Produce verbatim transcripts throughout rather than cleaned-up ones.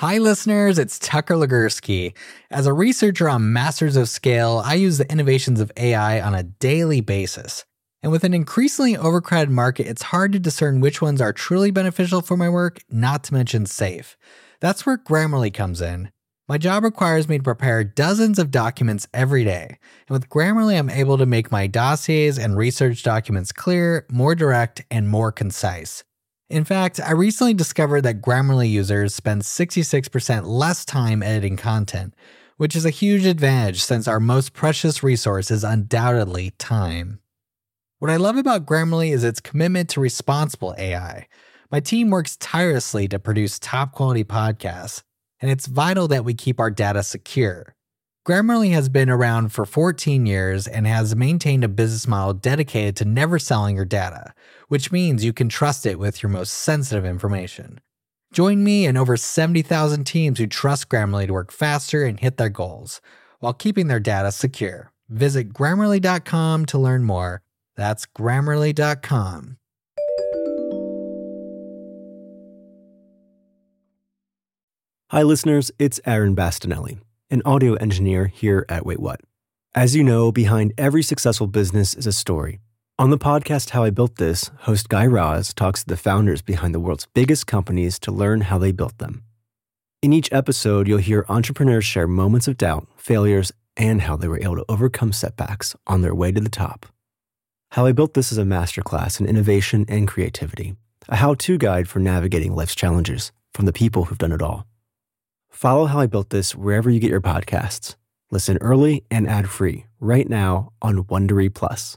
Hi listeners, it's Tucker Legursky. As a researcher on Masters of Scale, I use the innovations of A I on a daily basis. And with an increasingly overcrowded market, it's hard to discern which ones are truly beneficial for my work, not to mention safe. That's where Grammarly comes in. My job requires me to prepare dozens of documents every day. And with Grammarly, I'm able to make my dossiers and research documents clear, more direct, and more concise. In fact, I recently discovered that Grammarly users spend sixty-six percent less time editing content, which is a huge advantage since our most precious resource is undoubtedly time. What I love about Grammarly is its commitment to responsible A I. My team works tirelessly to produce top-quality podcasts, and it's vital that we keep our data secure. Grammarly has been around for fourteen years and has maintained a business model dedicated to never selling your data, which means you can trust it with your most sensitive information. Join me and over seventy thousand teams who trust Grammarly to work faster and hit their goals, while keeping their data secure. Visit Grammarly dot com to learn more. That's Grammarly dot com. Hi listeners, it's Aaron Bastinelli, an audio engineer here at Wait What. As you know, behind every successful business is a story. On the podcast How I Built This, host Guy Raz talks to the founders behind the world's biggest companies to learn how they built them. In each episode, you'll hear entrepreneurs share moments of doubt, failures, and how they were able to overcome setbacks on their way to the top. How I Built This is a masterclass in innovation and creativity, a how-to guide for navigating life's challenges from the people who've done it all. Follow How I Built This wherever you get your podcasts. Listen early and ad-free right now on Wondery Plus.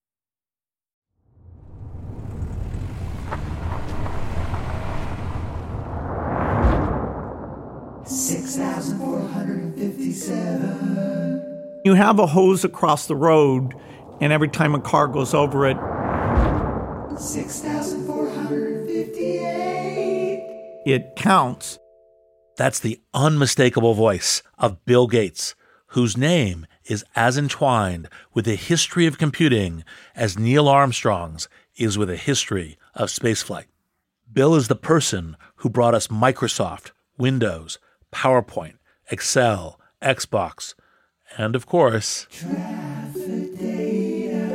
six thousand four hundred fifty-seven. You have a hose across the road, and every time a car goes over it, six thousand four hundred fifty-eight. It counts. That's the unmistakable voice of Bill Gates, whose name is as entwined with the history of computing as Neil Armstrong's is with a history of spaceflight. Bill is the person who brought us Microsoft, Windows, PowerPoint, Excel, Xbox, and of course, Traffic data.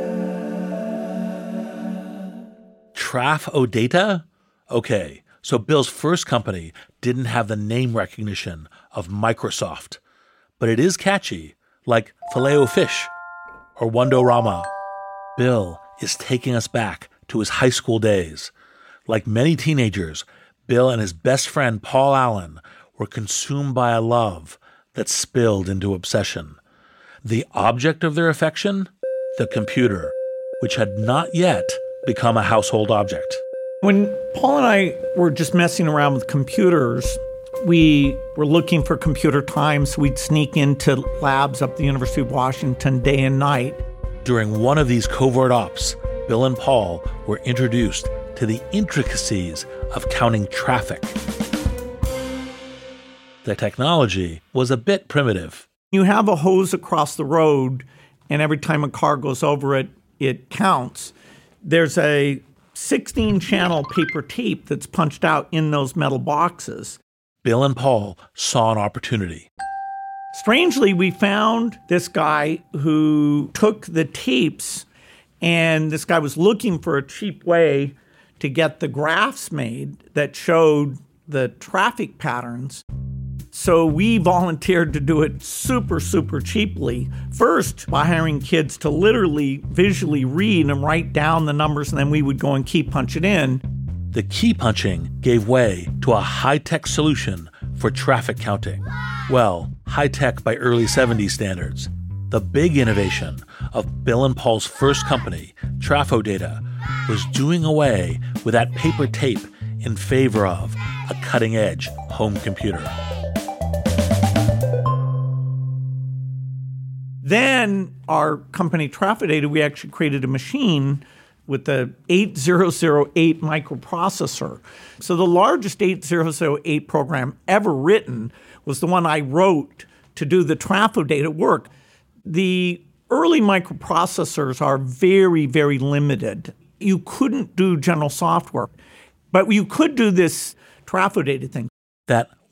Traf-O-Data? Okay, so Bill's first company didn't have the name recognition of Microsoft, but it is catchy, like Filet-O-Fish or Wondorama. Bill is taking us back to his high school days. Like many teenagers, Bill and his best friend Paul Allen were consumed by a love that spilled into obsession. The object of their affection? The computer, which had not yet become a household object. When Paul and I were just messing around with computers, we were looking for computer time, so we'd sneak into labs up at the University of Washington day and night. During one of these covert ops, Bill and Paul were introduced to the intricacies of counting traffic. The technology was a bit primitive. You have a hose across the road, and every time a car goes over it, it counts. There's a sixteen-channel paper tape that's punched out in those metal boxes. Bill and Paul saw an opportunity. Strangely, we found this guy who took the tapes, and this guy was looking for a cheap way to get the graphs made that showed the traffic patterns. So we volunteered to do it super, super cheaply. First, by hiring kids to literally visually read and write down the numbers, and then we would go and key punch it in. The key punching gave way to a high-tech solution for traffic counting. Well, high-tech by early seventies standards. The big innovation of Bill and Paul's first company, Traf-O-Data, was doing away with that paper tape in favor of a cutting-edge home computer. Then our company Traf-O-Data, we actually created a machine with the eight thousand eight microprocessor. So the largest eight thousand eight program ever written was the one I wrote to do the Traf-O-Data work. The early microprocessors are very, very limited. You couldn't do general software, but you could do this Traf-O-Data thing. That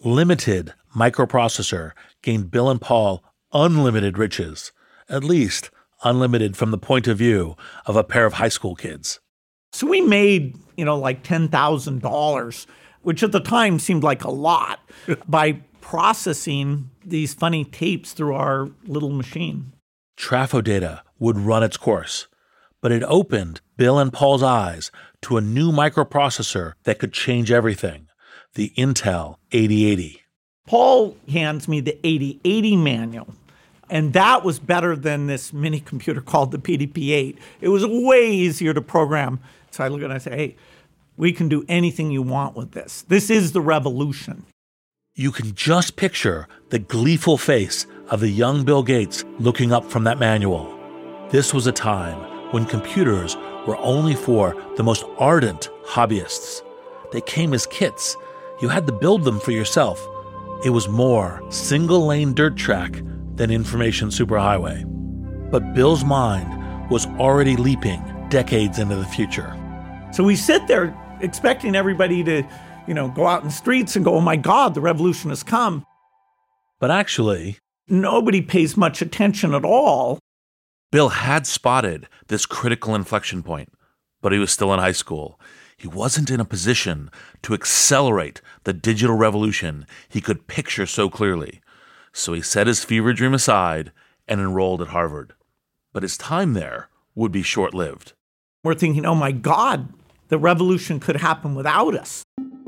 limited microprocessor gained Bill and Paul unlimited riches, at least unlimited from the point of view of a pair of high school kids. So we made, you know, like ten thousand dollars, which at the time seemed like a lot, by processing these funny tapes through our little machine. Trafo data would run its course, but it opened Bill and Paul's eyes to a new microprocessor that could change everything, the Intel eighty eighty. Paul hands me the eighty eighty manual, and that was better than this mini computer called the P D P eight. It was way easier to program. So I look at it and I say, hey, we can do anything you want with this. This is the revolution. You can just picture the gleeful face of the young Bill Gates looking up from that manual. This was a time when computers were only for the most ardent hobbyists. They came as kits. You had to build them for yourself. It was more single-lane dirt track than information superhighway. But Bill's mind was already leaping decades into the future. So we sit there expecting everybody to, you know, go out in the streets and go, oh my God, the revolution has come. But actually, nobody pays much attention at all. Bill had spotted this critical inflection point, but he was still in high school. He wasn't in a position to accelerate the digital revolution he could picture so clearly. So he set his fever dream aside and enrolled at Harvard. But his time there would be short-lived. We're thinking, oh my God, the revolution could happen without us.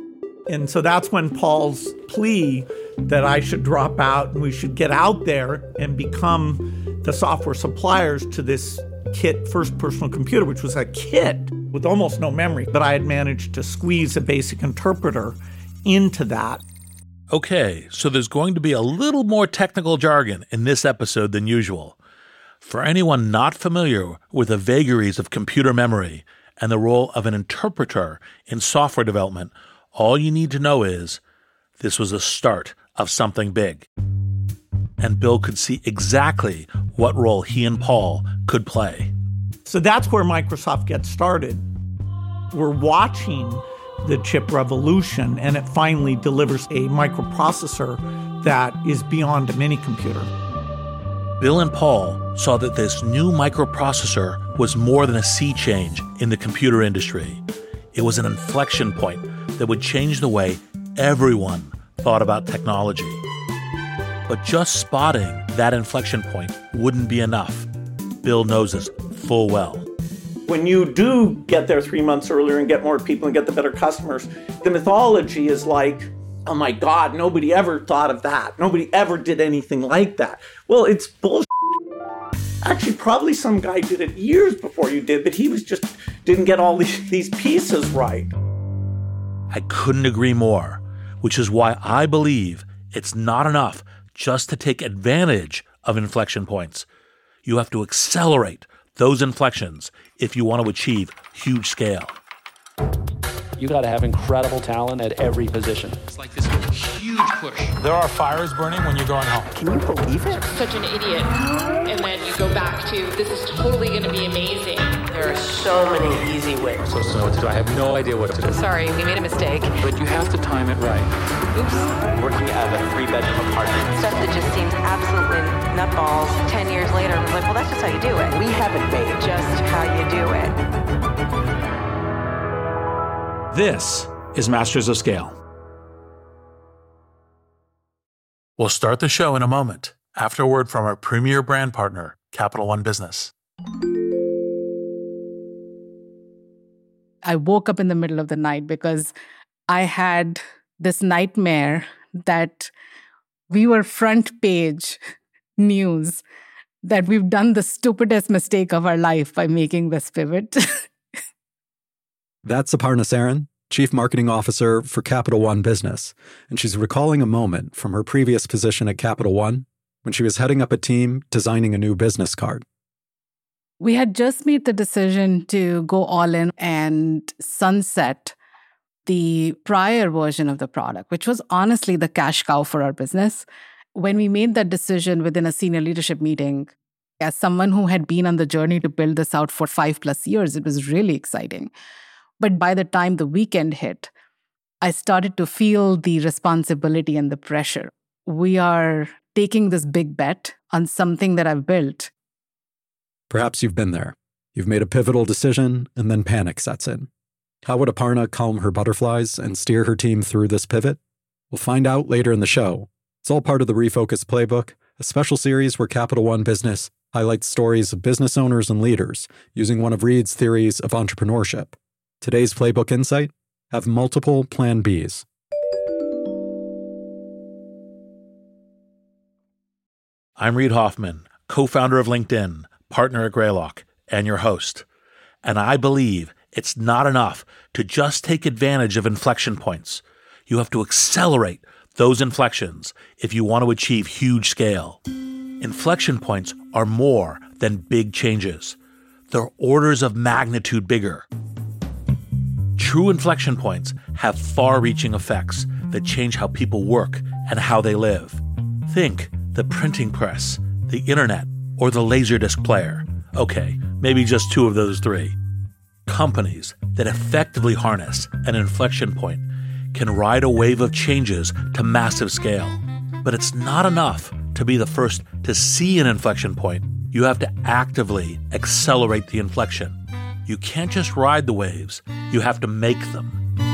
And so that's when Paul's plea that I should drop out and we should get out there and become the software suppliers to this kit first personal computer, which was a kit with almost no memory, but I had managed to squeeze a basic interpreter into that. Okay, so there's going to be a little more technical jargon in this episode than usual. For anyone not familiar with the vagaries of computer memory and the role of an interpreter in software development, all you need to know is this was the start of something big. And Bill could see exactly what role he and Paul could play. So that's where Microsoft gets started. We're watching the chip revolution, and it finally delivers a microprocessor that is beyond a mini computer. Bill and Paul saw that this new microprocessor was more than a sea change in the computer industry. It was an inflection point that would change the way everyone thought about technology. But just spotting that inflection point wouldn't be enough. Bill knows this full well. When you do get there three months earlier and get more people and get the better customers, the mythology is like, oh my God, nobody ever thought of that. Nobody ever did anything like that. Well, it's bullshit. Actually, probably some guy did it years before you did, but he was just didn't get all these, these pieces right. I couldn't agree more, which is why I believe it's not enough just to take advantage of inflection points. You have to accelerate those inflections if you want to achieve huge scale. You got to have incredible talent at every position. It's like this huge push. There are fires burning when you're going home. Can you believe it? Such an idiot. And then you go back to, this is totally going to be amazing. There are so many easy ways. I'm supposed to know what to do. I have no idea what to do. Sorry, we made a mistake. But you have to time it right. Oops. Working out of a three-bedroom apartment. Stuff that just seems absolutely nutballs. Ten years later, I was like, well, that's just how you do it. We haven't made Just how you do it. This is Masters of Scale. We'll start the show in a moment after a word from our premier brand partner, Capital One Business. I woke up in the middle of the night because I had this nightmare that we were front page news, that we've done the stupidest mistake of our life by making this pivot. That's Aparna Saran, Chief Marketing Officer for Capital One Business, and she's recalling a moment from her previous position at Capital One when she was heading up a team designing a new business card. We had just made the decision to go all in and sunset the prior version of the product, which was honestly the cash cow for our business. When we made that decision within a senior leadership meeting, as someone who had been on the journey to build this out for five plus years, it was really exciting. But by the time the weekend hit, I started to feel the responsibility and the pressure. We are taking this big bet on something that I've built. Perhaps you've been there. You've made a pivotal decision, and then panic sets in. How would Aparna calm her butterflies and steer her team through this pivot? We'll find out later in the show. It's all part of the Refocus Playbook, a special series where Capital One Business highlights stories of business owners and leaders using one of Reid's theories of entrepreneurship. Today's Playbook Insight: have multiple Plan Bs. I'm Reid Hoffman, co-founder of LinkedIn, partner at Greylock, and your host. And I believe it's not enough to just take advantage of inflection points. You have to accelerate those inflections if you want to achieve huge scale. Inflection points are more than big changes. They're orders of magnitude bigger. True inflection points have far-reaching effects that change how people work and how they live. Think the printing press, the internet, or the Laserdisc player. Okay, maybe just two of those three. Companies that effectively harness an inflection point can ride a wave of changes to massive scale. But it's not enough to be the first to see an inflection point. You have to actively accelerate the inflection. You can't just ride the waves, you have to make them.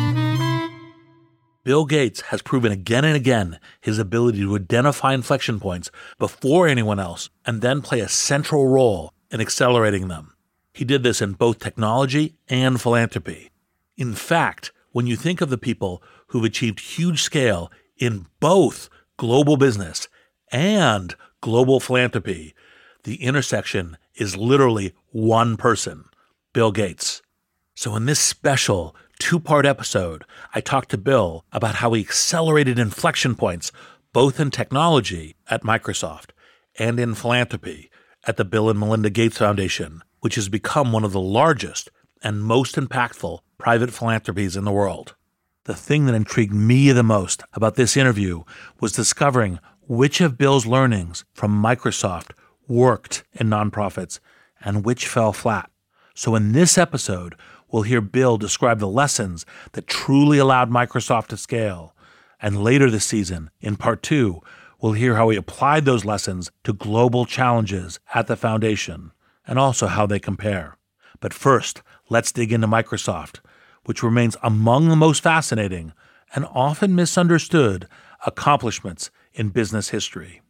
Bill Gates has proven again and again his ability to identify inflection points before anyone else and then play a central role in accelerating them. He did this in both technology and philanthropy. In fact, when you think of the people who've achieved huge scale in both global business and global philanthropy, the intersection is literally one person, Bill Gates. So in this special two-part episode, I talked to Bill about how he accelerated inflection points both in technology at Microsoft and in philanthropy at the Bill and Melinda Gates Foundation, which has become one of the largest and most impactful private philanthropies in the world. The thing that intrigued me the most about this interview was discovering which of Bill's learnings from Microsoft worked in nonprofits and which fell flat. So in this episode, we'll hear Bill describe the lessons that truly allowed Microsoft to scale. And later this season, in part two, we'll hear how he applied those lessons to global challenges at the foundation and also how they compare. But first, let's dig into Microsoft, which remains among the most fascinating and often misunderstood accomplishments in business history.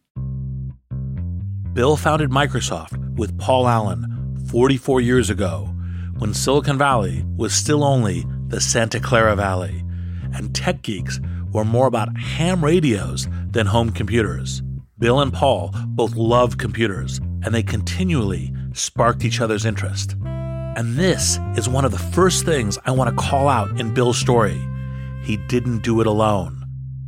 Bill founded Microsoft with Paul Allen forty-four years ago, when Silicon Valley was still only the Santa Clara Valley, and tech geeks were more about ham radios than home computers. Bill and Paul both loved computers, and they continually sparked each other's interest. And this is one of the first things I want to call out in Bill's story. He didn't do it alone.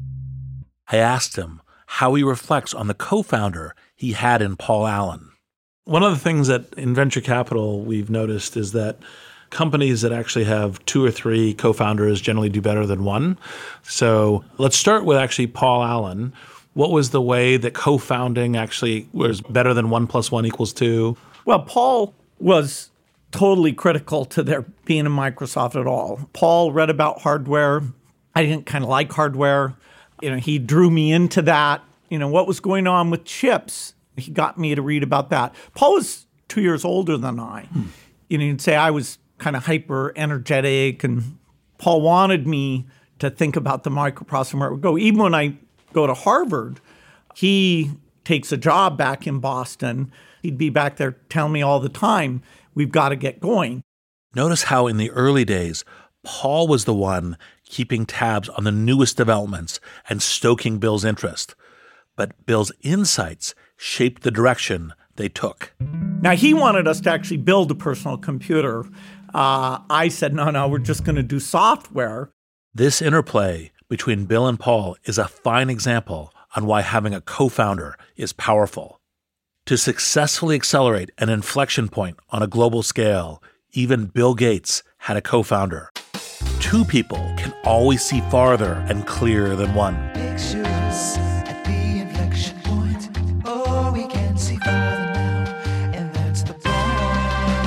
I asked him how he reflects on the co-founder he had in Paul Allen. One of the things that in venture capital we've noticed is that companies that actually have two or three co-founders generally do better than one. So let's start with actually Paul Allen. What was the way that co-founding actually was better than one plus one equals two? Well, Paul was totally critical to there being a Microsoft at all. Paul read about hardware. I didn't kind of like hardware. You know, he drew me into that. You know, what was going on with chips? He got me to read about that. Paul was two years older than I. Hmm. You know, you'd say I was kind of hyper energetic, and Paul wanted me to think about the microprocessor where it would go. Even when I go to Harvard, he takes a job back in Boston. He'd be back there telling me all the time, we've got to get going. Notice how in the early days, Paul was the one keeping tabs on the newest developments and stoking Bill's interest. But Bill's insights shaped the direction they took. Now, he wanted us to actually build a personal computer. Uh, I said, no, no, we're just going to do software. This interplay between Bill and Paul is a fine example on why having a co-founder is powerful. To successfully accelerate an inflection point on a global scale, even Bill Gates had a co-founder. Two people can always see farther and clearer than one. Pictures at the inflection point. Oh, we can see farther now, and that's the point.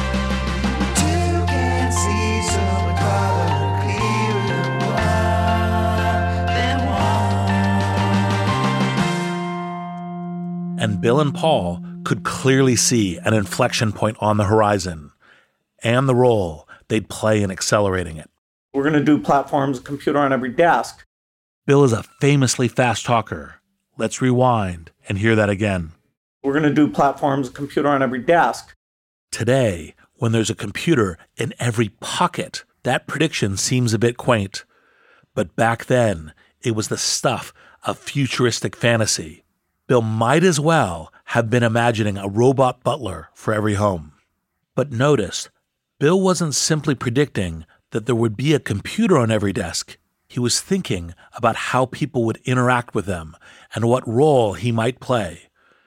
Two can see so much farther, clearer than one. Bill and Paul could clearly see an inflection point on the horizon and the role they'd play in accelerating it. We're going to do platforms, computer on every desk. Bill is a famously fast talker. Let's rewind and hear that again. We're going to do platforms, computer on every desk. Today, when there's a computer in every pocket, that prediction seems a bit quaint. But back then, it was the stuff of futuristic fantasy. Bill might as well have been imagining a robot butler for every home. But notice, Bill wasn't simply predicting that there would be a computer on every desk. He was thinking about how people would interact with them and what role he might play.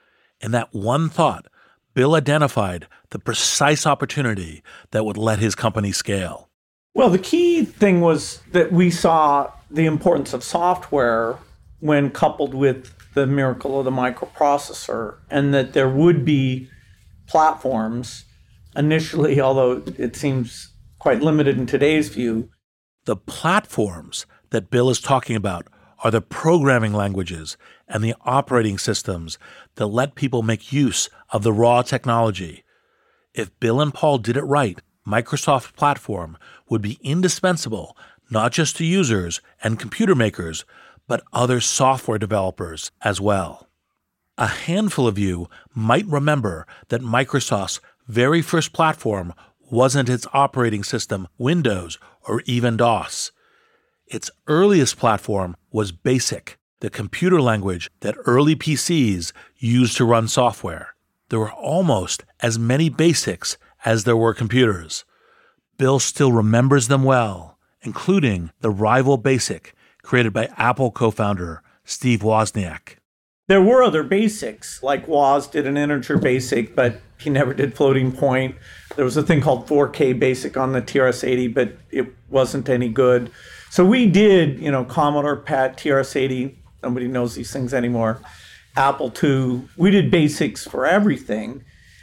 In that one thought, Bill identified the precise opportunity that would let his company scale. Well, the key thing was that we saw the importance of software when coupled with the miracle of the microprocessor, and that there would be platforms initially, although it seems quite limited in today's view. The platforms that Bill is talking about are the programming languages and the operating systems that let people make use of the raw technology. If Bill and Paul did it right, Microsoft Platform would be indispensable not just to users and computer makers, but other software developers as well. A handful of you might remember that Microsoft's very first platform wasn't its operating system, Windows, or even DOS. Its earliest platform was BASIC, the computer language that early P Cs used to run software. There were almost as many BASICs as there were computers. Bill still remembers them well, including the rival BASIC created by Apple co-founder Steve Wozniak. There were other basics, like Woz did an integer basic, but he never did floating point. There was a thing called four K basic on the T R S eighty, but it wasn't any good. So we did, you know, Commodore P A T, T R S eighty, nobody knows these things anymore, Apple two. We did basics for everything.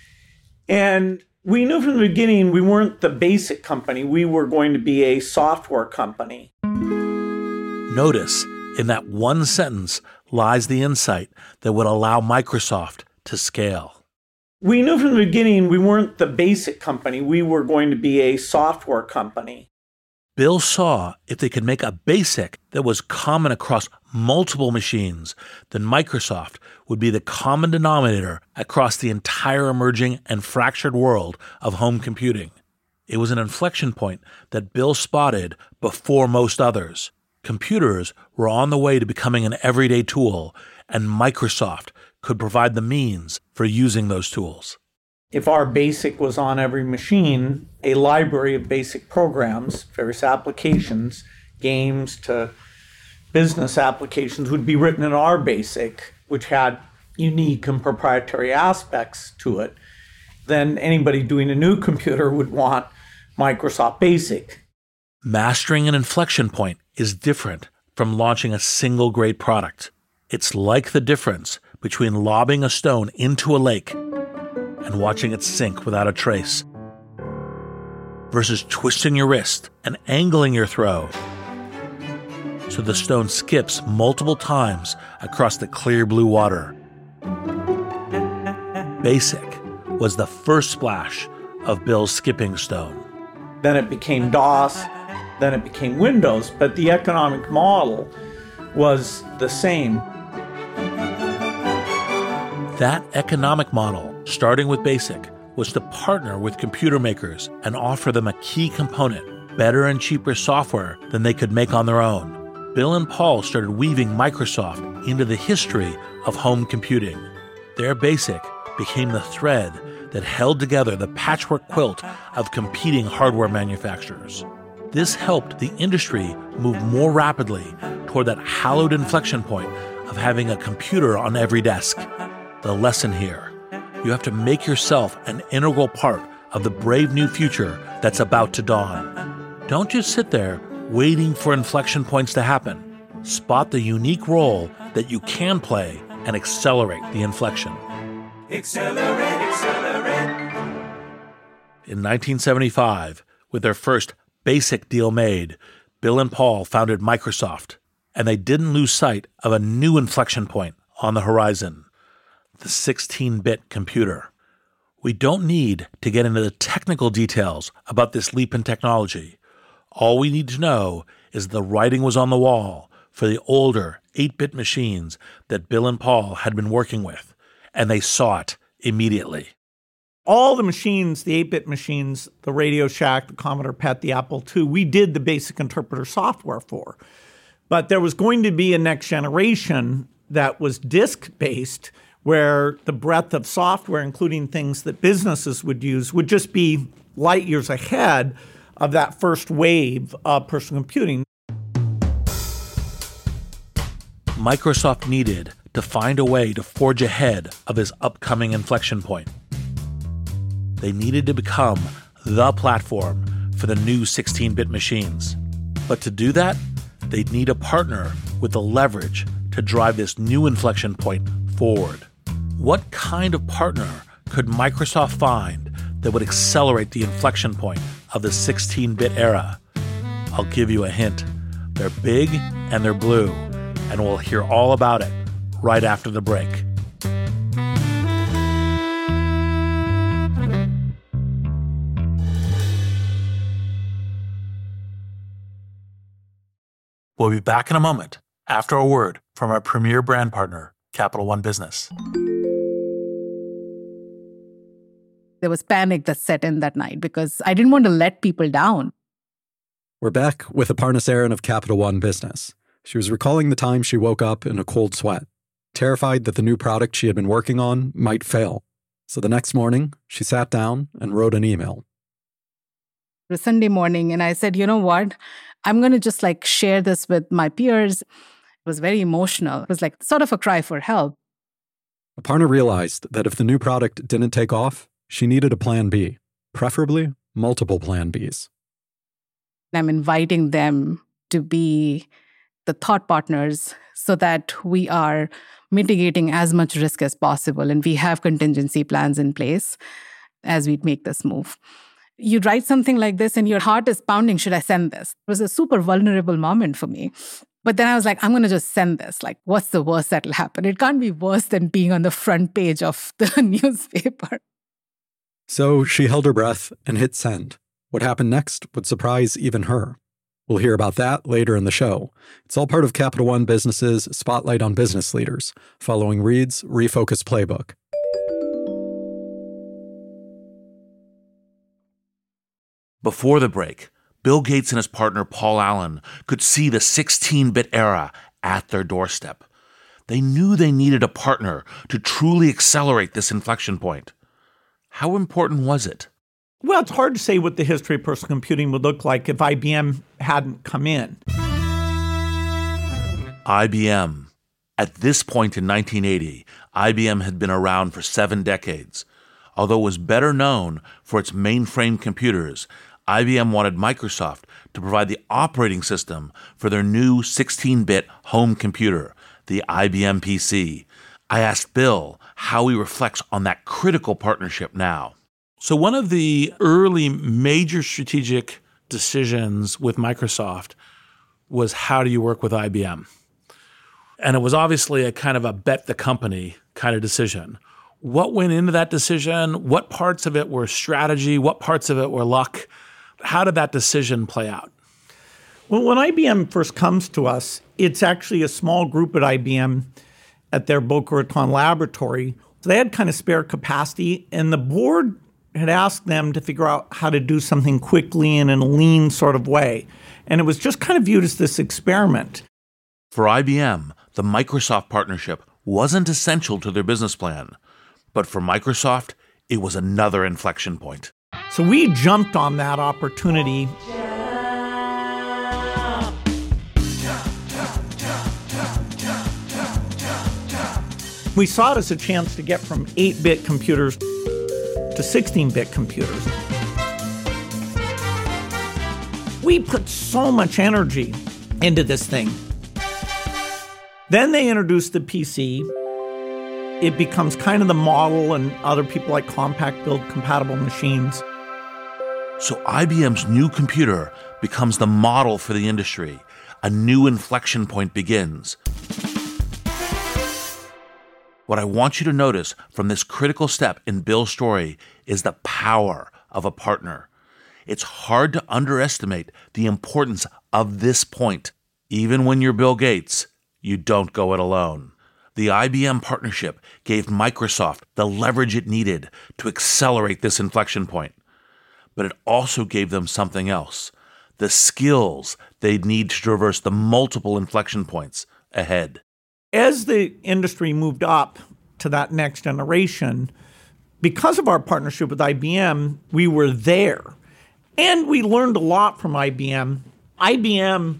And we knew from the beginning we weren't the basic company. We were going to be a software company. Notice, in that one sentence lies the insight that would allow Microsoft to scale. We knew from the beginning we weren't the basic company. We were going to be a software company. Bill saw if they could make a BASIC that was common across multiple machines, then Microsoft would be the common denominator across the entire emerging and fractured world of home computing. It was an inflection point that Bill spotted before most others. Computers were on the way to becoming an everyday tool, and Microsoft could provide the means for using those tools. If our BASIC was on every machine, a library of basic programs, various applications, games to business applications would be written in our BASIC, which had unique and proprietary aspects to it. Then anybody doing a new computer would want Microsoft BASIC. Mastering an inflection point is different from launching a single great product. It's like the difference between lobbing a stone into a lake and watching it sink without a trace, versus twisting your wrist and angling your throw so the stone skips multiple times across the clear blue water. BASIC was the first splash of Bill's skipping stone. Then it became DOS, then it became Windows, but the economic model was the same. That economic model, starting with BASIC, was to partner with computer makers and offer them a key component, better and cheaper software than they could make on their own. Bill and Paul started weaving Microsoft into the history of home computing. Their BASIC became the thread that held together the patchwork quilt of competing hardware manufacturers. This helped the industry move more rapidly toward that hallowed inflection point of having a computer on every desk. The lesson here: you have to make yourself an integral part of the brave new future that's about to dawn. Don't just sit there waiting for inflection points to happen. Spot the unique role that you can play and accelerate the inflection. Accelerate, accelerate. In nineteen seventy-five, with their first BASIC deal made, Bill and Paul founded Microsoft, and they didn't lose sight of a new inflection point on the horizon. the sixteen-bit computer. We don't need to get into the technical details about this leap in technology. All we need to know is the writing was on the wall for the older eight-bit machines that Bill and Paul had been working with, and they saw it immediately. All the machines, the eight-bit machines, the Radio Shack, the Commodore P E T, the Apple two, we did the basic interpreter software for. But there was going to be a next generation that was disk-based, where the breadth of software, including things that businesses would use, would just be light years ahead of that first wave of personal computing. Microsoft needed to find a way to forge ahead of his upcoming inflection point. They needed to become the platform for the new sixteen-bit machines. But to do that, they'd need a partner with the leverage to drive this new inflection point forward. What kind of partner could Microsoft find that would accelerate the inflection point of the sixteen-bit era? I'll give you a hint. They're big and they're blue, and we'll hear all about it right after the break. We'll be back in a moment after a word from our premier brand partner, Capital One Business. There was panic that set in that night because I didn't want to let people down. We're back with Aparna Saran of Capital One Business. She was recalling the time she woke up in a cold sweat, terrified that the new product she had been working on might fail. So the next morning, she sat down and wrote an email. It was Sunday morning, and I said, you know what? I'm going to just like share this with my peers. It was very emotional. It was like sort of a cry for help. Aparna realized that if the new product didn't take off, she needed a plan B, preferably multiple plan Bs. I'm inviting them to be the thought partners so that we are mitigating as much risk as possible and we have contingency plans in place as we make this move. You write something like this and your heart is pounding, should I send this? It was a super vulnerable moment for me. But then I was like, I'm going to just send this. Like, what's the worst that'll happen? It can't be worse than being on the front page of the newspaper. So she held her breath and hit send. What happened next would surprise even her. We'll hear about that later in the show. It's all part of Capital One Business's Spotlight on Business Leaders, following Reed's Refocus Playbook. Before the break, Bill Gates and his partner Paul Allen could see the sixteen-bit era at their doorstep. They knew they needed a partner to truly accelerate this inflection point. How important was it? Well, it's hard to say what the history of personal computing would look like if I B M hadn't come in. I B M. At this point in nineteen eighty, I B M had been around for seven decades. Although it was better known for its mainframe computers, I B M wanted Microsoft to provide the operating system for their new sixteen-bit home computer, the I B M P C. I asked Bill how he reflects on that critical partnership now. So one of the early major strategic decisions with Microsoft was how do you work with I B M? And it was obviously a kind of a bet the company kind of decision. What went into that decision? What parts of it were strategy? What parts of it were luck? How did that decision play out? Well, when I B M first comes to us, it's actually a small group at I B M at their Boca Raton laboratory. So they had kind of spare capacity, and the board had asked them to figure out how to do something quickly and in a lean sort of way. And it was just kind of viewed as this experiment. For I B M, the Microsoft partnership wasn't essential to their business plan. But for Microsoft, it was another inflection point. So we jumped on that opportunity. We saw it as a chance to get from eight-bit computers to sixteen-bit computers. We put so much energy into this thing. Then they introduced the P C. It becomes kind of the model, and other people like Compaq build compatible machines. So I B M's new computer becomes the model for the industry. A new inflection point begins. What I want you to notice from this critical step in Bill's story is the power of a partner. It's hard to underestimate the importance of this point. Even when you're Bill Gates, you don't go it alone. The I B M partnership gave Microsoft the leverage it needed to accelerate this inflection point. But it also gave them something else, the skills they'd need to traverse the multiple inflection points ahead. As the industry moved up to that next generation, because of our partnership with I B M, we were there. And we learned a lot from I B M. I B M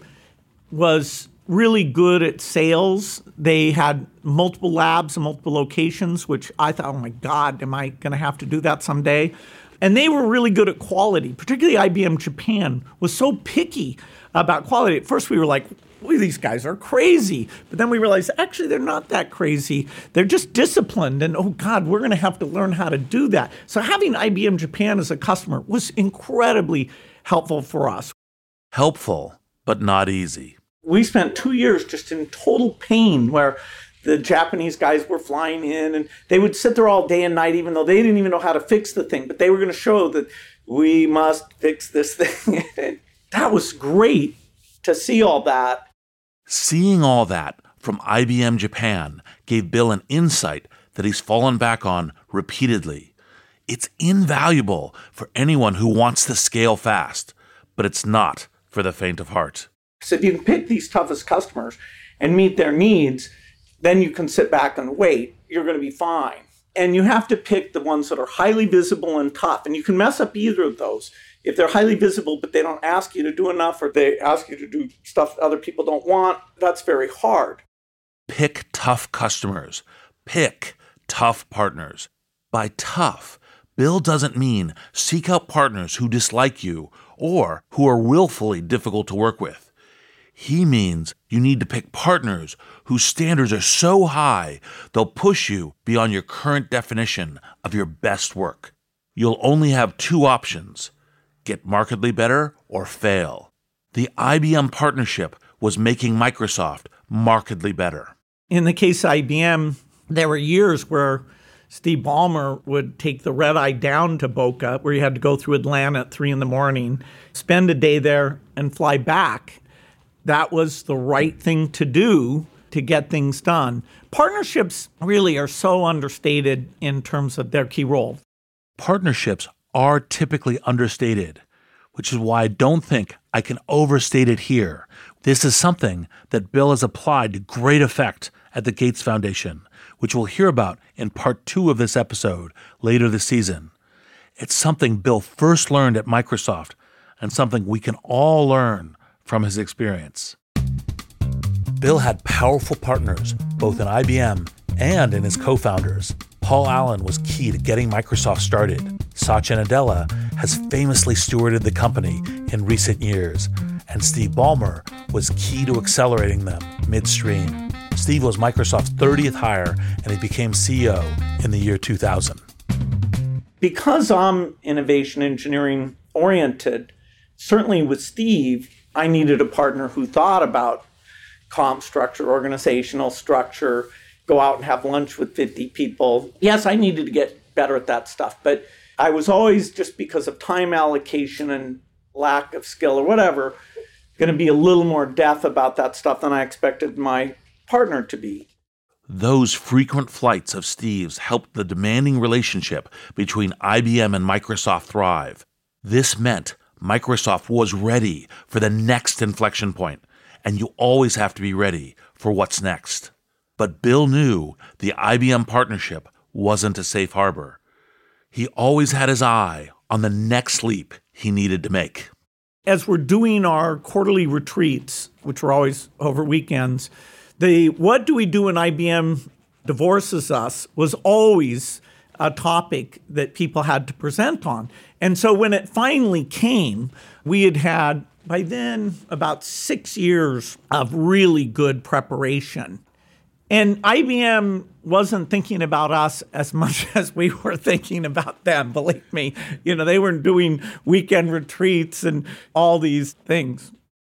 was really good at sales. They had multiple labs and multiple locations, which I thought, oh my God, am I going to have to do that someday? And they were really good at quality, particularly I B M Japan was so picky about quality. At first we were like, well, these guys are crazy. But then we realized, actually, they're not that crazy. They're just disciplined. And, oh, God, we're going to have to learn how to do that. So having I B M Japan as a customer was incredibly helpful for us. Helpful, but not easy. We spent two years just in total pain where the Japanese guys were flying in and they would sit there all day and night, even though they didn't even know how to fix the thing. But they were going to show that we must fix this thing. And that was great to see all that. Seeing all that from I B M Japan gave Bill an insight that he's fallen back on repeatedly. It's invaluable for anyone who wants to scale fast, but it's not for the faint of heart. So if you can pick these toughest customers and meet their needs, then you can sit back and wait. You're going to be fine. And you have to pick the ones that are highly visible and tough. And you can mess up either of those. If they're highly visible, but they don't ask you to do enough, or they ask you to do stuff other people don't want, that's very hard. Pick tough customers. Pick tough partners. By tough, Bill doesn't mean seek out partners who dislike you or who are willfully difficult to work with. He means you need to pick partners whose standards are so high they'll push you beyond your current definition of your best work. You'll only have two options: get markedly better or fail. The I B M partnership was making Microsoft markedly better. In the case of I B M, there were years where Steve Ballmer would take the red eye down to Boca, where you had to go through Atlanta at three in the morning, spend a day there, and fly back. That was the right thing to do to get things done. Partnerships really are so understated in terms of their key role. Partnerships are typically understated, which is why I don't think I can overstate it here. This is something that Bill has applied to great effect at the Gates Foundation, which we'll hear about in part two of this episode later this season. It's something Bill first learned at Microsoft and something we can all learn from his experience. Bill had powerful partners, both in I B M and in his co-founders. Paul Allen was key to getting Microsoft started. Satya Nadella has famously stewarded the company in recent years, and Steve Ballmer was key to accelerating them midstream. Steve was Microsoft's thirtieth hire, and he became C E O in the year two thousand. Because I'm innovation engineering oriented, certainly with Steve, I needed a partner who thought about comp structure, organizational structure, go out and have lunch with fifty people. Yes, I needed to get better at that stuff, but I was always, just because of time allocation and lack of skill or whatever, going to be a little more deaf about that stuff than I expected my partner to be. Those frequent flights of Steve's helped the demanding relationship between I B M and Microsoft thrive. This meant Microsoft was ready for the next inflection point, and you always have to be ready for what's next. But Bill knew the I B M partnership wasn't a safe harbor. He always had his eye on the next leap he needed to make. As we're doing our quarterly retreats, which were always over weekends, the what do we do when I B M divorces us was always a topic that people had to present on. And so when it finally came, we had had, by then, about six years of really good preparation. And I B M wasn't thinking about us as much as we were thinking about them, believe me. You know, they were doing weekend retreats and all these things.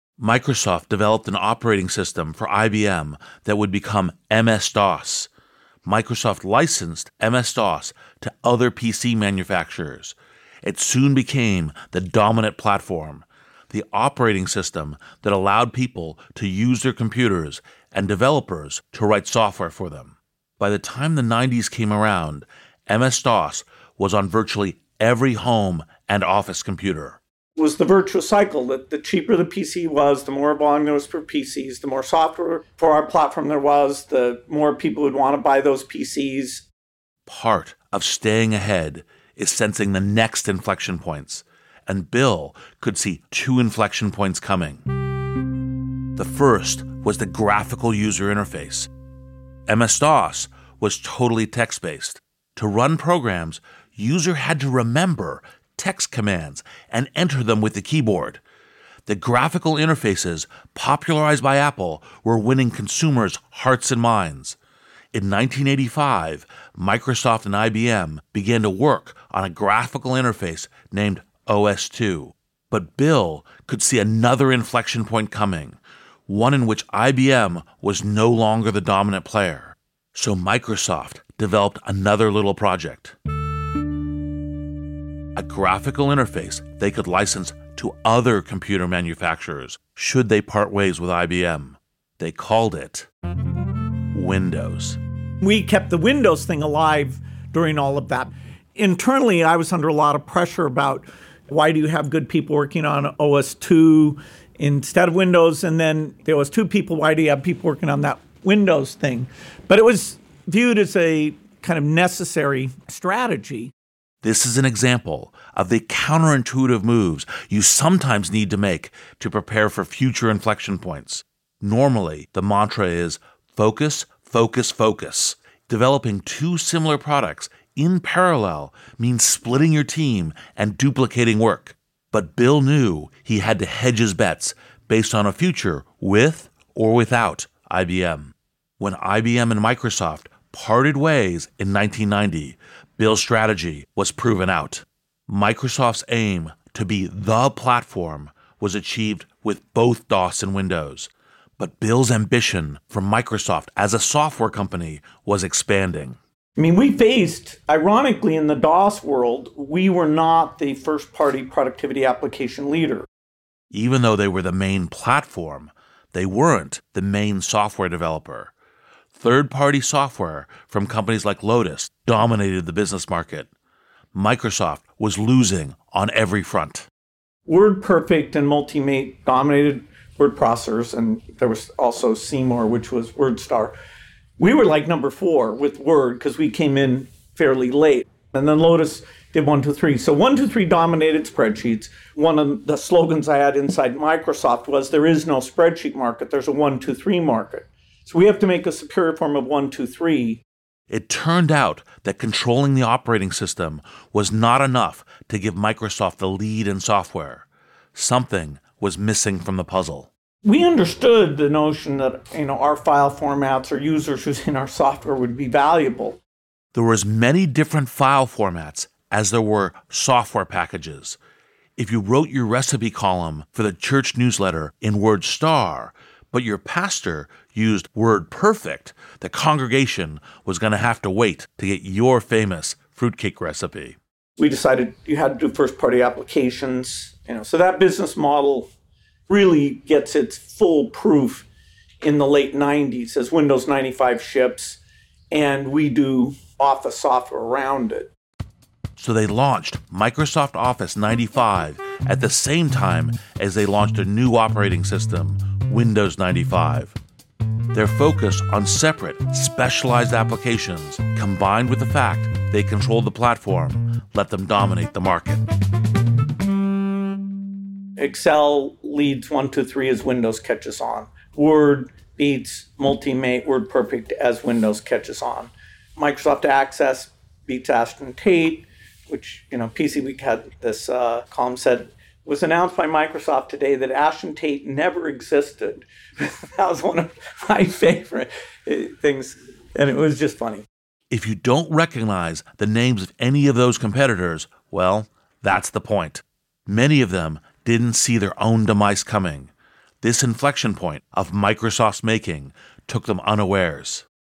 Microsoft developed an operating system for I B M that would become M S DOS. Microsoft licensed M S-DOS to other P C manufacturers. It soon became the dominant platform, the operating system that allowed people to use their computers and developers to write software for them. By the time the nineties came around, M S-DOS was on virtually every home and office computer. It was the virtuous cycle that the cheaper the P C was, the more volume there was for P Cs, the more software for our platform there was, the more people would want to buy those P Cs. Part of staying ahead is sensing the next inflection points, and Bill could see two inflection points coming. The first was the graphical user interface. M S-DOS was totally text-based. To run programs, user had to remember text commands and enter them with the keyboard. The graphical interfaces popularized by Apple were winning consumers' hearts and minds. In nineteen eighty-five, Microsoft and I B M began to work on a graphical interface named O S two. But Bill could see another inflection point coming, one in which I B M was no longer the dominant player. So Microsoft developed another little project, a graphical interface they could license to other computer manufacturers should they part ways with I B M. They called it Windows. We kept the Windows thing alive during all of that. Internally, I was under a lot of pressure about why do you have good people working on O S two instead of Windows? And then there was two people, why do you have people working on that Windows thing? But it was viewed as a kind of necessary strategy. This is an example of the counterintuitive moves you sometimes need to make to prepare for future inflection points. Normally, the mantra is focus, focus, focus. Developing two similar products in parallel means splitting your team and duplicating work. But Bill knew he had to hedge his bets based on a future with or without I B M. When I B M and Microsoft parted ways in nineteen ninety, Bill's strategy was proven out. Microsoft's aim to be the platform was achieved with both DOS and Windows. But Bill's ambition for Microsoft as a software company was expanding. I mean, we faced, ironically, in the DOS world, we were not the first-party productivity application leader. Even though they were the main platform, they weren't the main software developer. Third-party software from companies like Lotus dominated the business market. Microsoft was losing on every front. WordPerfect and Multimate dominated word processors, and there was also Seymour, which was WordStar. We were like number four with Word because we came in fairly late. And then Lotus did one, two, three. So one, two, three dominated spreadsheets. One of the slogans I had inside Microsoft was there is no spreadsheet market. There's a one, two, three market. So we have to make a superior form of one, two, three. It turned out that controlling the operating system was not enough to give Microsoft the lead in software. Something was missing from the puzzle. We understood the notion that, you know, our file formats or users using our software would be valuable. There were as many different file formats as there were software packages. If you wrote your recipe column for the church newsletter in WordStar, but your pastor used WordPerfect, the congregation was going to have to wait to get your famous fruitcake recipe. We decided you had to do first-party applications. You know, so that business model really gets its full proof in the late nineties as Windows ninety-five ships, and we do Office software around it. So they launched Microsoft Office ninety-five at the same time as they launched a new operating system, Windows ninety-five. Their focus on separate, specialized applications, combined with the fact they controlled the platform, let them dominate the market. Excel leads one, two, three as Windows catches on. Word beats Multimate, WordPerfect as Windows catches on. Microsoft Access beats Ashton Tate, which, you know, P C Week had this uh, column said, was announced by Microsoft today that Ashton Tate never existed. That was one of my favorite things, and it was just funny. If you don't recognize the names of any of those competitors, well, that's the point. Many of them didn't see their own demise coming. This inflection point of Microsoft's making took them unawares.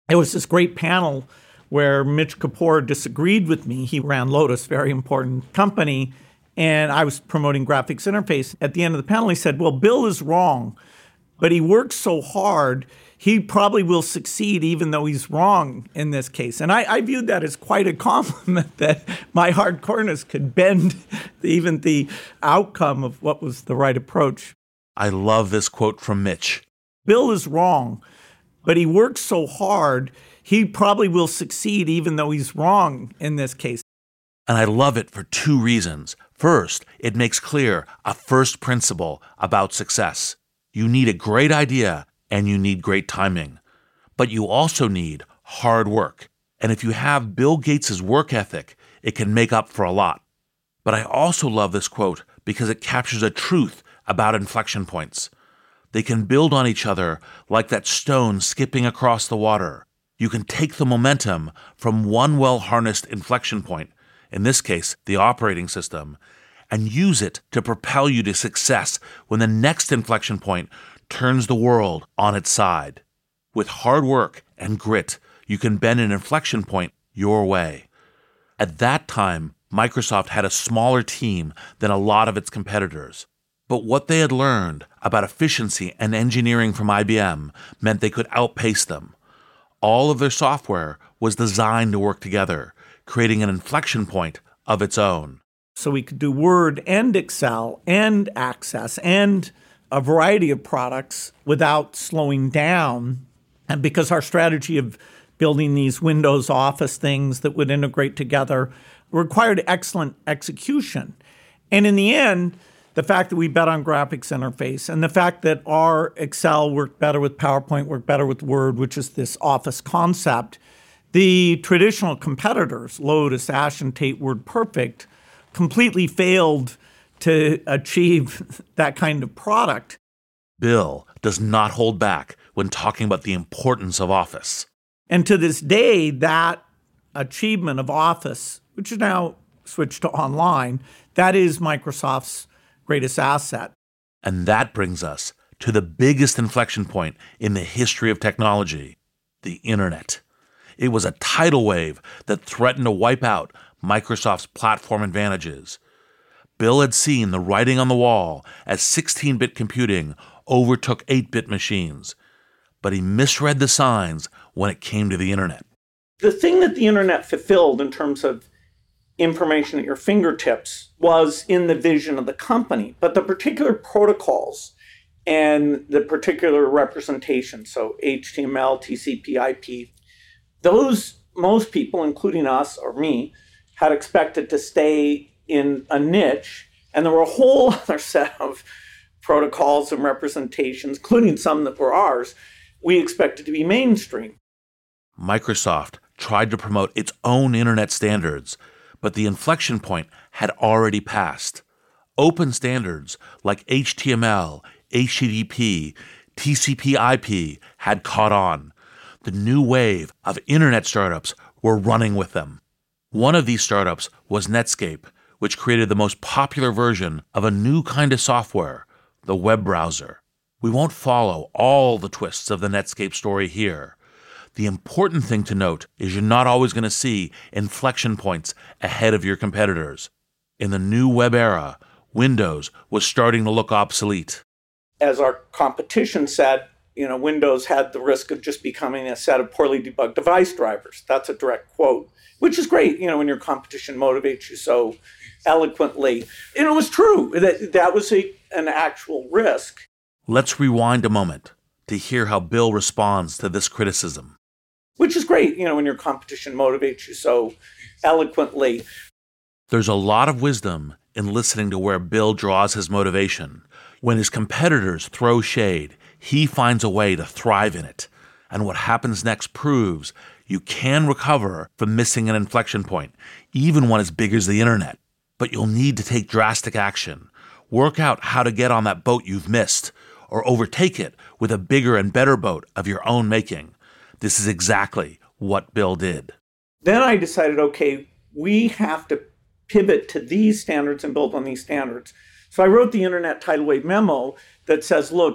There was this great panel where Mitch Kapor disagreed with me. He ran Lotus, very important company, and I was promoting graphics interface. At the end of the panel, he said, well, Bill is wrong, but he works so hard, he probably will succeed even though he's wrong in this case. And I, I viewed that as quite a compliment that my hardcoreness could bend even the outcome of what was the right approach. I love this quote from Mitch. Bill is wrong, but he works so hard, he probably will succeed even though he's wrong in this case. And I love it for two reasons. First, it makes clear a first principle about success. You need a great idea and you need great timing. But you also need hard work. And if you have Bill Gates' work ethic, it can make up for a lot. But I also love this quote because it captures a truth about inflection points. They can build on each other like that stone skipping across the water. You can take the momentum from one well-harnessed inflection point, in this case, the operating system, and use it to propel you to success when the next inflection point turns the world on its side. With hard work and grit, you can bend an inflection point your way. At that time, Microsoft had a smaller team than a lot of its competitors. But what they had learned about efficiency and engineering from I B M meant they could outpace them. All of their software was designed to work together, creating an inflection point of its own. So we could do Word and Excel and Access and a variety of products without slowing down. And because our strategy of building these Windows Office things that would integrate together required excellent execution. And in the end, the fact that we bet on graphics interface and the fact that our Excel worked better with PowerPoint, worked better with Word, which is this Office concept, the traditional competitors, Lotus, Ashentate, WordPerfect, completely failed to achieve that kind of product. Bill does not hold back when talking about the importance of Office. And to this day, that achievement of Office, which is now switched to online, that is Microsoft's greatest asset. And that brings us to the biggest inflection point in the history of technology, the internet. It was a tidal wave that threatened to wipe out Microsoft's platform advantages. Bill had seen the writing on the wall as sixteen-bit computing overtook eight-bit machines, but he misread the signs when it came to the internet. The thing that the internet fulfilled in terms of information at your fingertips was in the vision of the company, but the particular protocols and the particular representation, so H T M L, T C P, I P, those most people, including us or me, had expected to stay in a niche, and there were a whole other set of protocols and representations, including some that were ours, we expected to be mainstream. Microsoft tried to promote its own internet standards, but the inflection point had already passed. Open standards like H T M L, H T T P, T C P I P had caught on. The new wave of internet startups were running with them. One of these startups was Netscape, which created the most popular version of a new kind of software, the web browser. We won't follow all the twists of the Netscape story here. The important thing to note is you're not always going to see inflection points ahead of your competitors. In the new web era, Windows was starting to look obsolete. As our competition said, you know, Windows had the risk of just becoming a set of poorly debugged device drivers. That's a direct quote, which is great, you know, when your competition motivates you so eloquently. And it was true. That, that was a, an actual risk. Let's rewind a moment to hear how Bill responds to this criticism. Which is great, you know, when your competition motivates you so eloquently. There's a lot of wisdom in listening to where Bill draws his motivation. When his competitors throw shade, he finds a way to thrive in it. And what happens next proves you can recover from missing an inflection point, even one as big as the internet. But you'll need to take drastic action. Work out how to get on that boat you've missed, or overtake it with a bigger and better boat of your own making. This is exactly what Bill did. Then I decided, okay, we have to pivot to these standards and build on these standards. So I wrote the Internet Tidal Wave memo that says, look,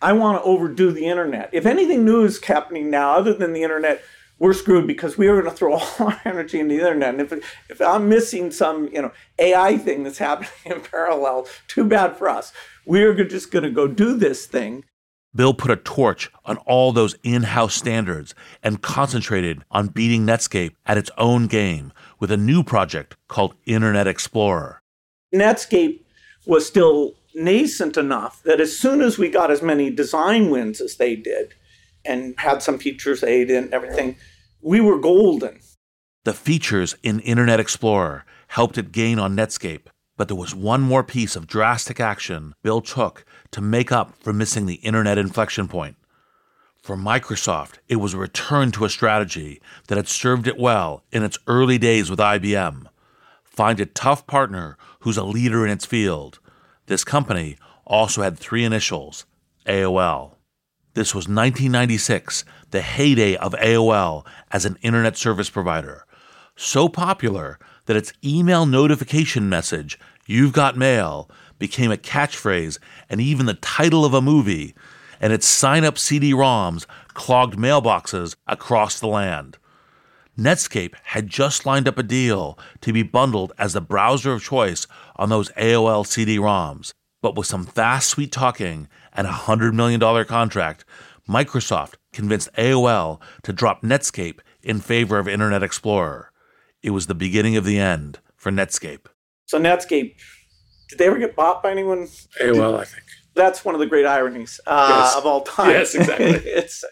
I want to overdo the internet. If anything new is happening now other than the internet, we're screwed because we are going to throw all our energy into the internet. And if if I'm missing some, you know, A I thing that's happening in parallel, too bad for us. We're just going to go do this thing. Bill put a torch on all those in-house standards and concentrated on beating Netscape at its own game with a new project called Internet Explorer. Netscape was still nascent enough that as soon as we got as many design wins as they did and had some features aid and everything, we were golden. The features in Internet Explorer helped it gain on Netscape, but there was one more piece of drastic action Bill took to make up for missing the internet inflection point. For Microsoft, it was a return to a strategy that had served it well in its early days with I B M. Find a tough partner who's a leader in its field. This company also had three initials, A O L. This was nineteen ninety-six, the heyday of A O L as an internet service provider. So popular that its email notification message, "You've got mail," became a catchphrase and even the title of a movie, and its sign-up C D ROMs clogged mailboxes across the land. Netscape had just lined up a deal to be bundled as the browser of choice on those A O L C D ROMs, but with some fast, sweet talking and a one hundred million dollars contract, Microsoft convinced A O L to drop Netscape in favor of Internet Explorer. It was the beginning of the end for Netscape. So Netscape, did they ever get bought by anyone? A O L, I think. That's one of the great ironies uh, yes. of all time. Yes, exactly. it's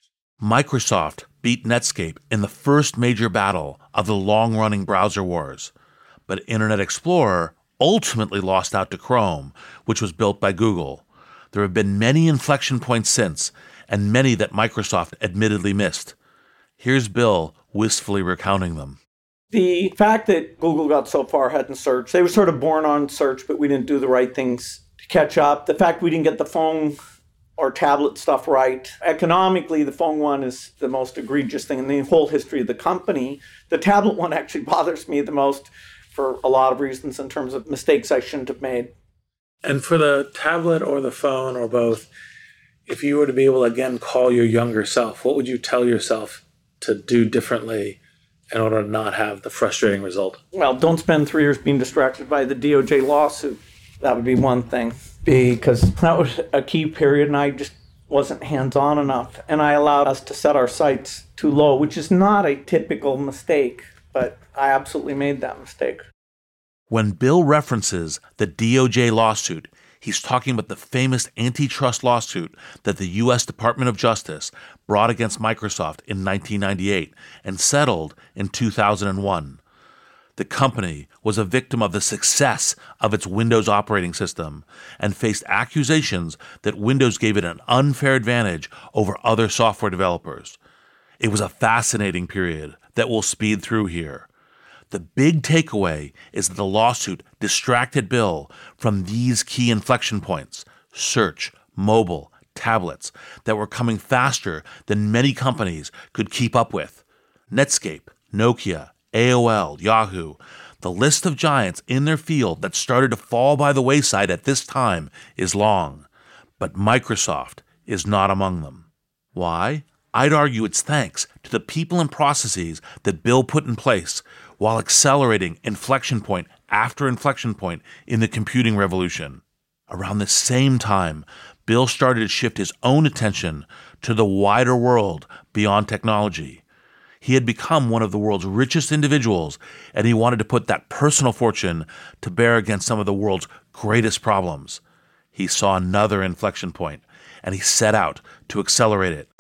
Microsoft beat Netscape in the first major battle of the long-running browser wars, but Internet Explorer ultimately lost out to Chrome, which was built by Google. There have been many inflection points since, and many that Microsoft admittedly missed. Here's Bill wistfully recounting them. The fact that Google got so far ahead in search, they were sort of born on search, but we didn't do the right things to catch up. The fact we didn't get the phone or tablet stuff right. Economically, the phone one is the most egregious thing in the whole history of the company. The tablet one actually bothers me the most for a lot of reasons in terms of mistakes I shouldn't have made. And for the tablet or the phone or both, if you were to be able to again call your younger self, what would you tell yourself to do differently in order to not have the frustrating result? Well, don't spend three years being distracted by the D O J lawsuit. That would be one thing. Because that was a key period and I just wasn't hands-on enough. And I allowed us to set our sights too low, which is not a typical mistake, but I absolutely made that mistake. When Bill references the D O J lawsuit, he's talking about the famous antitrust lawsuit that the U S Department of Justice brought against Microsoft in nineteen ninety-eight and settled in two thousand one. The company was a victim of the success of its Windows operating system and faced accusations that Windows gave it an unfair advantage over other software developers. It was a fascinating period that we'll speed through here. The big takeaway is that the lawsuit distracted Bill from these key inflection points: search, mobile, tablets, that were coming faster than many companies could keep up with. Netscape, Nokia, A O L, Yahoo, the list of giants in their field that started to fall by the wayside at this time is long, but Microsoft is not among them. Why? I'd argue it's thanks to the people and processes that Bill put in place while accelerating inflection point after inflection point in the computing revolution. Around the same time, Bill started to shift his own attention to the wider world beyond technology. He had become one of the world's richest individuals, and he wanted to put that personal fortune to bear against some of the world's greatest problems. He saw another inflection point, and he set out to accelerate it.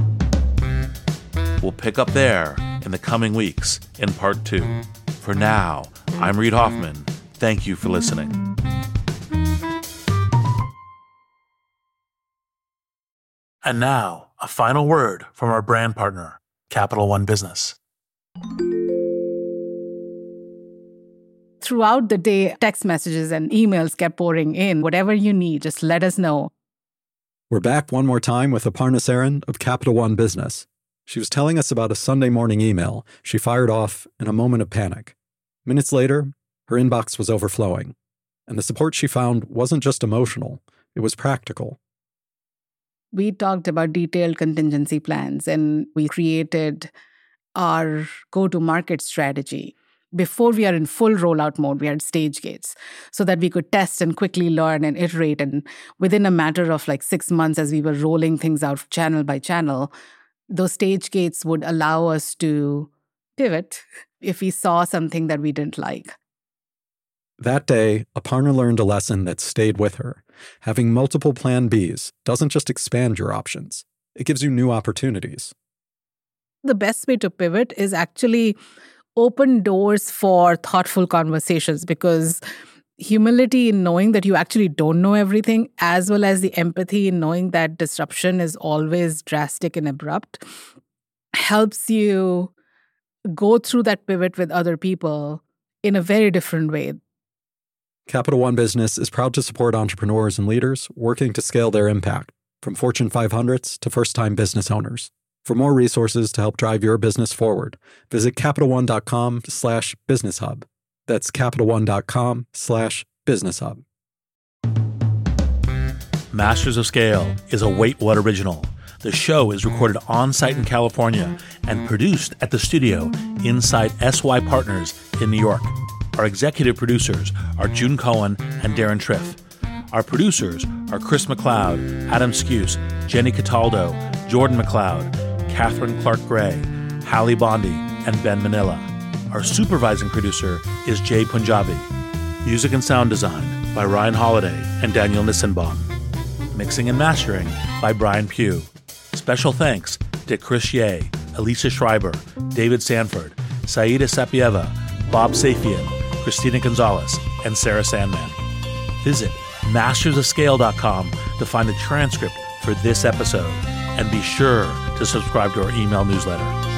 We'll pick up there in the coming weeks in part two. For now, I'm Reid Hoffman. Thank you for listening. And now, a final word from our brand partner, Capital One Business. Throughout the day, text messages and emails kept pouring in. Whatever you need, just let us know. We're back one more time with Aparna Saran of Capital One Business. She was telling us about a Sunday morning email she fired off in a moment of panic. Minutes later, her inbox was overflowing, and the support she found wasn't just emotional, it was practical. we talked about detailed contingency plans and we created our go-to-market strategy. Before we are in full rollout mode, we had stage gates so that we could test and quickly learn and iterate. And within a matter of like six months, as we were rolling things out channel by channel, those stage gates would allow us to pivot if we saw something that we didn't like. That day, Aparna learned a lesson that stayed with her. Having multiple plan Bs doesn't just expand your options, it gives you new opportunities. The best way to pivot is actually open doors for thoughtful conversations, because humility in knowing that you actually don't know everything, as well as the empathy in knowing that disruption is always drastic and abrupt, helps you go through that pivot with other people in a very different way. Capital One Business is proud to support entrepreneurs and leaders working to scale their impact, from Fortune five hundreds to first-time business owners. For more resources to help drive your business forward, visit CapitalOne.com slash Business Hub. That's CapitalOne.com slash Business Hub. Masters of Scale is a Wait What original. The show is recorded on-site in California and produced at the studio inside S Y Partners in New York. Our executive producers are June Cohen and Darren Triff. Our producers are Chris McLeod, Adam Skuse, Jenny Cataldo, Jordan McLeod, Catherine Clark-Gray, Hallie Bondi, and Ben Manila. Our supervising producer is Jay Punjabi. Music and sound design by Ryan Holiday and Daniel Nissenbaum. Mixing and mastering by Brian Pugh. Special thanks to Chris Ye, Elisa Schreiber, David Sanford, Saida Sapieva, Bob Safian, Christina Gonzalez, and Sarah Sandman. Visit masters of scale dot com to find a transcript for this episode, and be sure to subscribe to our email newsletter.